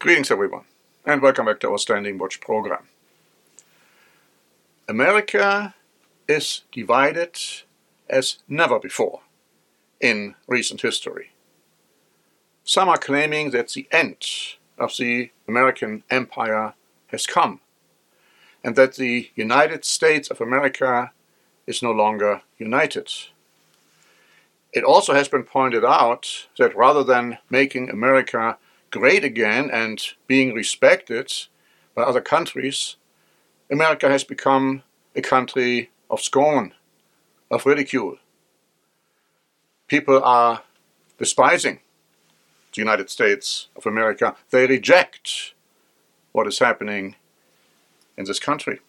Greetings everyone, and welcome back to our Standing Watch program. America is divided as never before in recent history. Some are claiming that the end of the American empire has come, and that the United States of America is no longer united. It also has been pointed out that rather than making America great again and being respected by other countries, America has become a country of scorn, of ridicule. People are despising the United States of America. They reject what is happening in this country.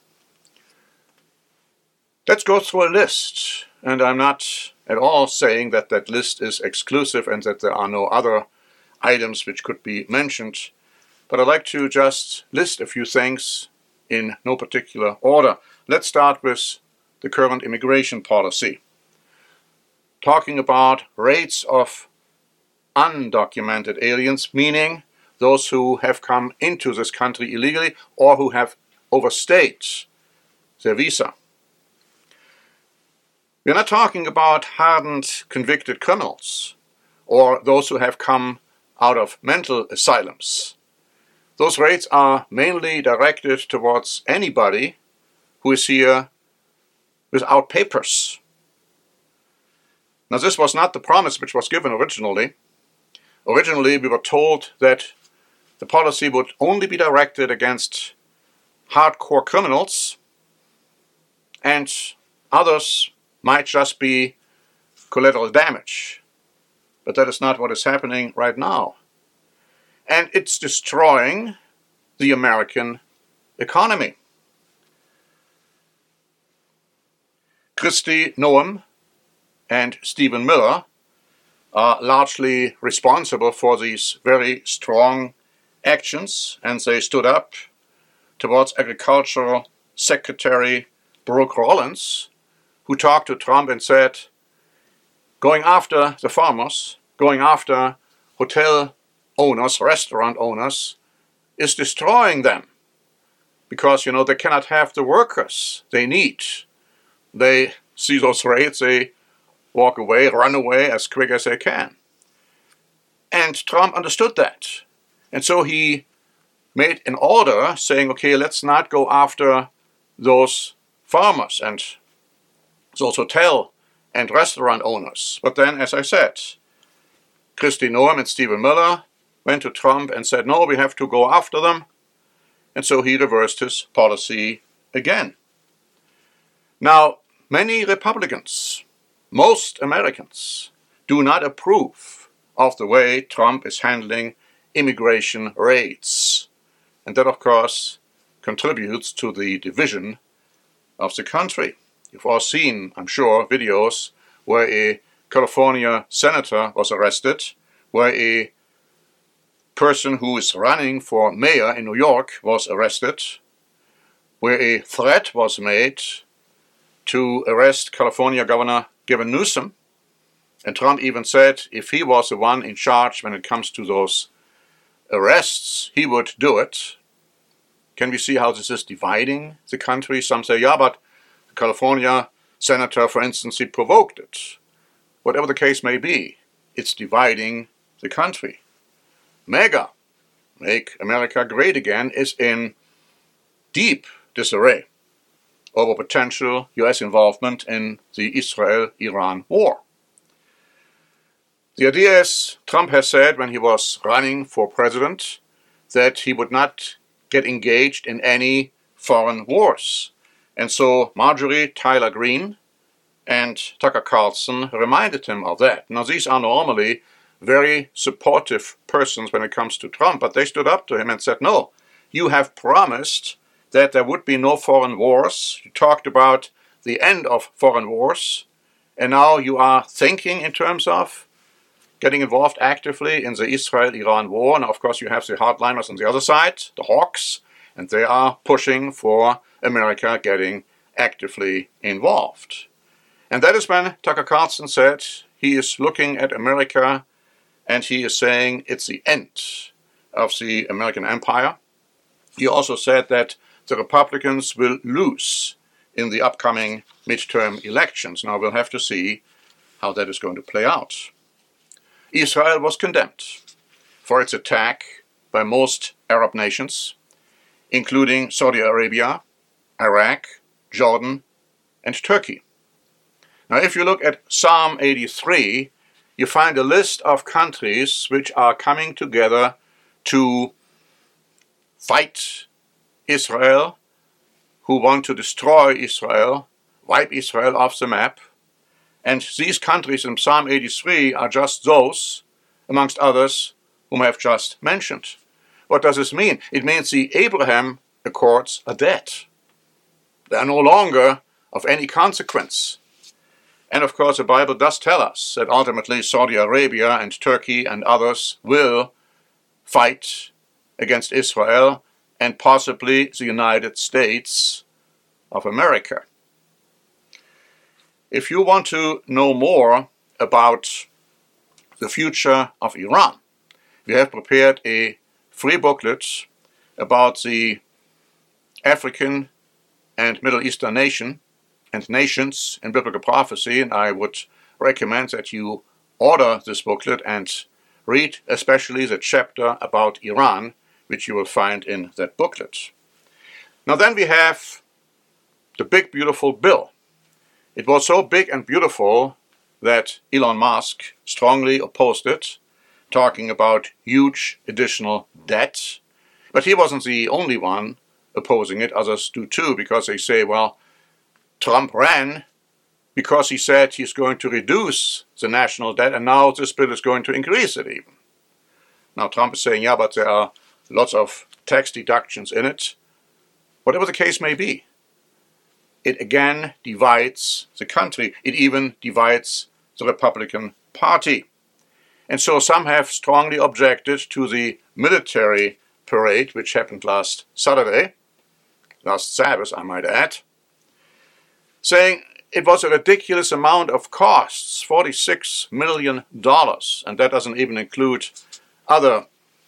Let's go through a list, and I'm not at all saying that that list is exclusive and that there are no other items which could be mentioned, but I'd like to just list a few things in no particular order. Let's start with the current immigration policy. Talking about rates of undocumented aliens, meaning those who have come into this country illegally or who have overstayed their visa. We're not talking about hardened, convicted criminals or those who have come out of mental asylums. Those rates are mainly directed towards anybody who is here without papers. Now, this was not the promise which was given originally. Originally, we were told that the policy would only be directed against hardcore criminals, and others might just be collateral damage. But that is not what is happening right now. And it's destroying the American economy. Kristi Noem and Stephen Miller are largely responsible for these very strong actions, and they stood up towards Agricultural Secretary Brooke Rollins, who talked to Trump and said, going after the farmers, going after hotel owners, restaurant owners, is destroying them. Because, they cannot have the workers they need. They see those rates, they walk away, run away as quick as they can. And Trump understood that. And so he made an order saying, okay, let's not go after those farmers and those hotel and restaurant owners. But then, as I said, Kristi Noem and Stephen Miller went to Trump and said, no, we have to go after them. And so he reversed his policy again. Now, many Republicans, most Americans, do not approve of the way Trump is handling immigration raids. And that, of course, contributes to the division of the country. You've all seen, I'm sure, videos where a California senator was arrested, where a person who is running for mayor in New York was arrested, where a threat was made to arrest California Governor Gavin Newsom. And Trump even said if he was the one in charge when it comes to those arrests, he would do it. Can we see how this is dividing the country? Some say, yeah, but the California senator, for instance, he provoked it. Whatever the case may be, it's dividing the country. MAGA, Make America Great Again, is in deep disarray over potential U.S. involvement in the Israel-Iran war. The idea is, Trump has said when he was running for president that he would not get engaged in any foreign wars. And so Marjorie Taylor Greene and Tucker Carlson reminded him of that. Now, these are normally very supportive persons when it comes to Trump, but they stood up to him and said, no, you have promised that there would be no foreign wars. You talked about the end of foreign wars, and now you are thinking in terms of getting involved actively in the Israel-Iran war. Now, of course, you have the hardliners on the other side, the hawks, and they are pushing for America getting actively involved. And that is when Tucker Carlson said he is looking at America and he is saying it's the end of the American empire. He also said that the Republicans will lose in the upcoming midterm elections. Now we'll have to see how that is going to play out. Israel was condemned for its attack by most Arab nations, including Saudi Arabia, Iraq, Jordan, and Turkey. Now, if you look at Psalm 83, you find a list of countries which are coming together to fight Israel, who want to destroy Israel, wipe Israel off the map. And these countries in Psalm 83 are just those, amongst others, whom I have just mentioned. What does this mean? It means the Abraham Accords are dead. They are no longer of any consequence. And of course, the Bible does tell us that ultimately Saudi Arabia and Turkey and others will fight against Israel and possibly the United States of America. If you want to know more about the future of Iran, we have prepared a free booklet about the African and Middle Eastern nations in biblical prophecy, and I would recommend that you order this booklet and read especially the chapter about Iran, which you will find in that booklet. Now then we have the big beautiful bill. It was so big and beautiful that Elon Musk strongly opposed it, talking about huge additional debt. But he wasn't the only one opposing it. Others do too, because they say, well, Trump ran because he said he's going to reduce the national debt, and now this bill is going to increase it even. Now Trump is saying, yeah, but there are lots of tax deductions in it. Whatever the case may be, it again divides the country. It even divides the Republican Party. And so some have strongly objected to the military parade, which happened last Sabbath, I might add, saying it was a ridiculous amount of costs, $46 million, and that doesn't even include other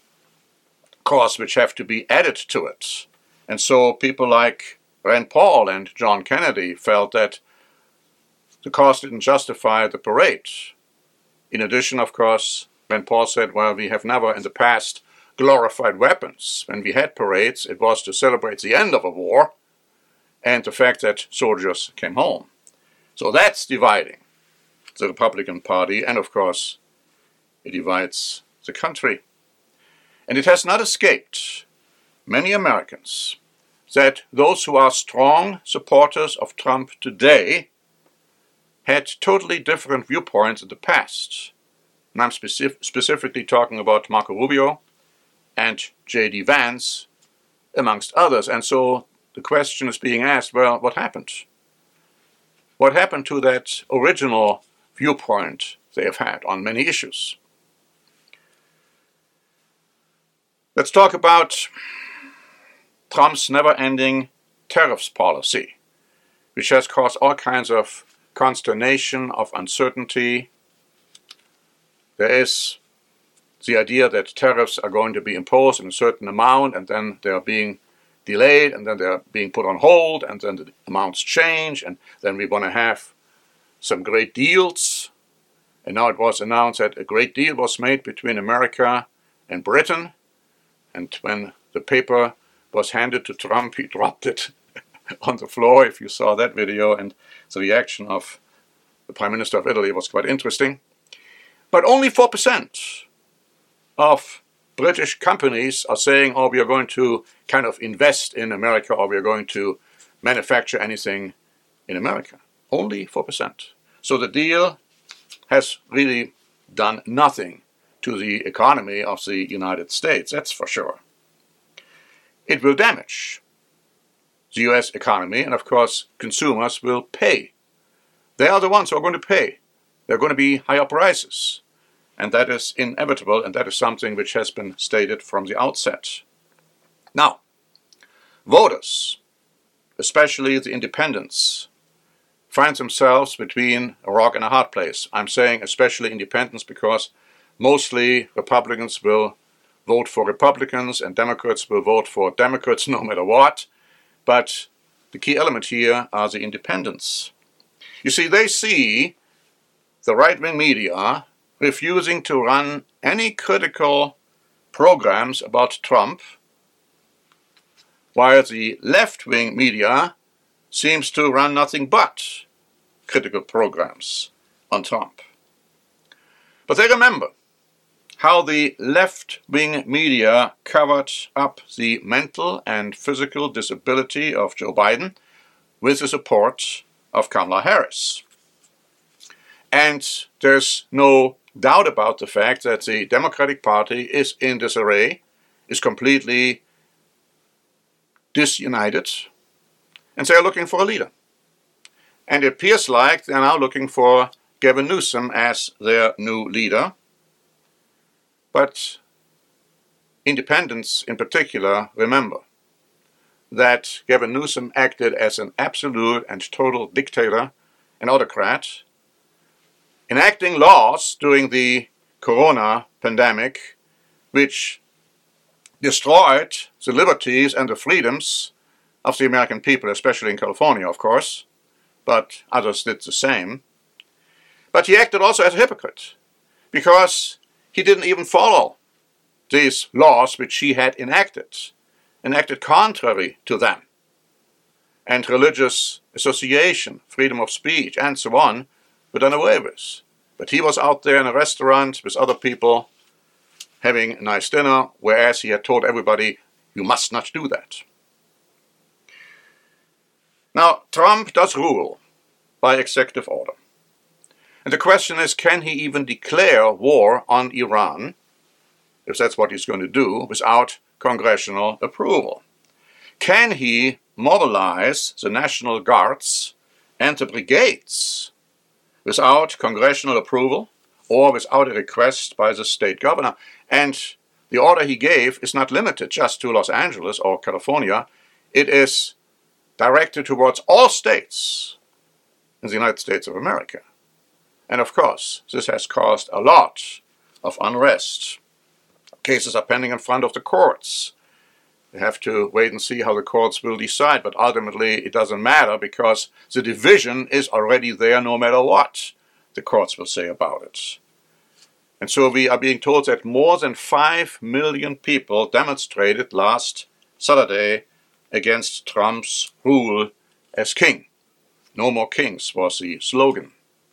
costs which have to be added to it. And so people like Rand Paul and John Kennedy felt that the cost didn't justify the parade. In addition, of course, Rand Paul said, well, we have never in the past glorified weapons. When we had parades, it was to celebrate the end of a war and the fact that soldiers came home. So that's dividing the Republican Party, and of course, it divides the country. And it has not escaped many Americans that those who are strong supporters of Trump today had totally different viewpoints in the past. And I'm specifically talking about Marco Rubio and J.D. Vance, amongst others. And so the question is being asked, well, what happened? What happened to that original viewpoint they have had on many issues? Let's talk about Trump's never-ending tariffs policy, which has caused all kinds of consternation, of uncertainty. There is the idea that tariffs are going to be imposed in a certain amount, and then they are being delayed, and then they're being put on hold, and then the amounts change, and then we want to have some great deals. And now it was announced that a great deal was made between America and Britain, and when the paper was handed to Trump, he dropped it on the floor, if you saw that video, and the reaction of the Prime Minister of Italy was quite interesting. But only 4% of British companies are saying, oh, we are going to kind of invest in America, or we are going to manufacture anything in America. Only 4%. So the deal has really done nothing to the economy of the United States, that's for sure. It will damage the US economy, and of course consumers will pay. They are the ones who are going to pay. There are going to be higher prices, and that is inevitable, and that is something which has been stated from the outset. Now, voters, especially the independents, find themselves between a rock and a hard place. I'm saying especially independents because mostly Republicans will vote for Republicans and Democrats will vote for Democrats no matter what. But the key element here are the independents. You see, they see the right-wing media refusing to run any critical programs about Trump, while the left-wing media seems to run nothing but critical programs on Trump. But they remember how the left-wing media covered up the mental and physical disability of Joe Biden with the support of Kamala Harris. And there's no doubt about the fact that the Democratic Party is in disarray, is completely disunited, and they are looking for a leader. And it appears like they're now looking for Gavin Newsom as their new leader. But independents in particular remember that Gavin Newsom acted as an absolute and total dictator and autocrat, enacting laws during the corona pandemic which destroyed the liberties and the freedoms of the American people, especially in California, of course, but others did the same. But he acted also as a hypocrite, because he didn't even follow these laws which he had enacted contrary to them. And religious association, freedom of speech, and so on were done away with. But he was out there in a restaurant with other people having a nice dinner, whereas he had told everybody, you must not do that. Now, Trump does rule by executive order. And the question is, can he even declare war on Iran, if that's what he's going to do, without congressional approval? Can he mobilize the National Guards and the brigades without congressional approval or without a request by the state governor? And the order he gave is not limited just to Los Angeles or California. It is directed towards all states in the United States of America. And of course, this has caused a lot of unrest. Cases are pending in front of the courts. We have to wait and see how the courts will decide, but ultimately it doesn't matter because the division is already there no matter what the courts will say about it. And so we are being told that more than 5 million people demonstrated last Saturday against Trump's rule as king. No more kings was the slogan.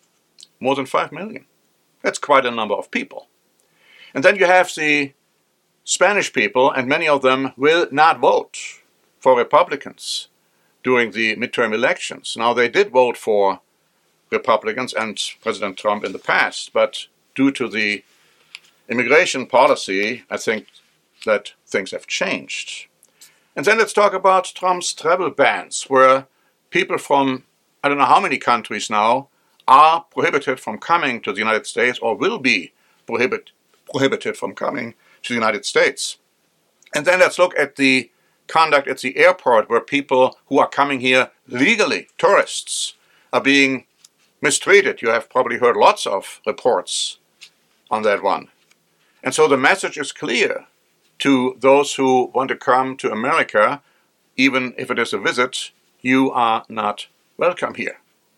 More than 5 million. That's quite a number of people. And then you have the Spanish people, and many of them will not vote for Republicans during the midterm elections. Now, they did vote for Republicans and President Trump in the past, but due to the immigration policy, I think that things have changed. And then let's talk about Trump's travel bans, where people from I don't know how many countries now are prohibited from coming to the United States or will be prohibited from coming to the United States. And then let's look at the conduct at the airport where people who are coming here legally, tourists, are being mistreated. You have probably heard lots of reports on that one. And so the message is clear to those who want to come to America, even if it is a visit, you are not welcome here.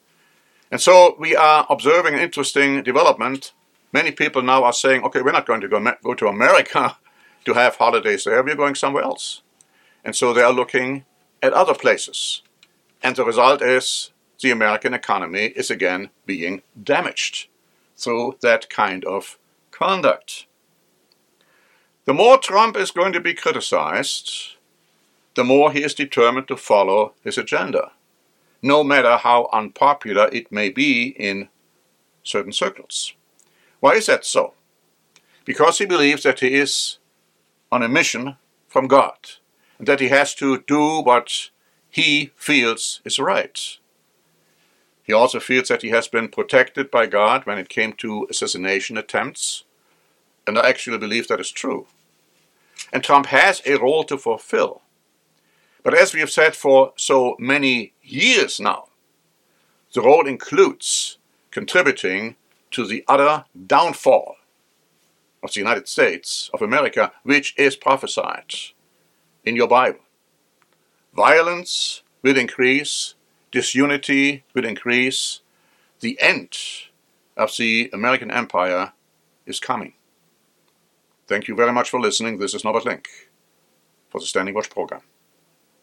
And so we are observing an interesting development. Many people now are saying, okay, we're not going to go to America to have holidays there, we're going somewhere else. And so they are looking at other places. And the result is the American economy is again being damaged through that kind of conduct. The more Trump is going to be criticized, the more he is determined to follow his agenda, no matter how unpopular it may be in certain circles. Why is that so? Because he believes that he is on a mission from God, and that he has to do what he feels is right. He also feels that he has been protected by God when it came to assassination attempts, and I actually believe that is true. And Trump has a role to fulfill. But as we have said for so many years now, the role includes contributing to the utter downfall of the United States of America, which is prophesied in your Bible. Violence will increase, disunity will increase, the end of the American empire is coming. Thank you very much for listening. This is Norbert Link for the Standing Watch program.